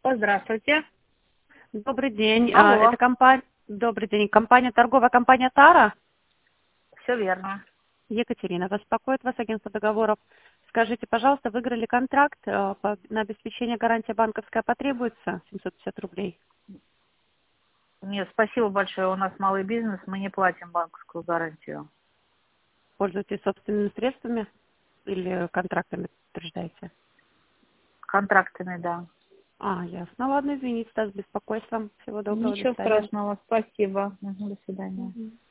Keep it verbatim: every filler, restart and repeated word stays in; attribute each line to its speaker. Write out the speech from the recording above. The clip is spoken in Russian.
Speaker 1: Здравствуйте.
Speaker 2: Добрый день. А,
Speaker 1: Алло.
Speaker 2: Это компания. Добрый день. Компания, торговая компания Тара.
Speaker 1: Все верно.
Speaker 2: Екатерина, беспокоит вас агентство договоров. Скажите, пожалуйста, выиграли контракт э, по- на обеспечение гарантия банковская потребуется семьсот пятьдесят рублей?
Speaker 1: Нет, спасибо большое. У нас малый бизнес, мы не платим банковскую гарантию.
Speaker 2: Пользуетесь собственными средствами или контрактами утверждаете?
Speaker 1: Контрактами, да.
Speaker 2: А, ясно. Ладно, извините, с беспокойством. Всего доброго, до
Speaker 1: Ничего
Speaker 2: свидания.
Speaker 1: страшного. Спасибо. Мгм, до свидания.
Speaker 2: Мгм.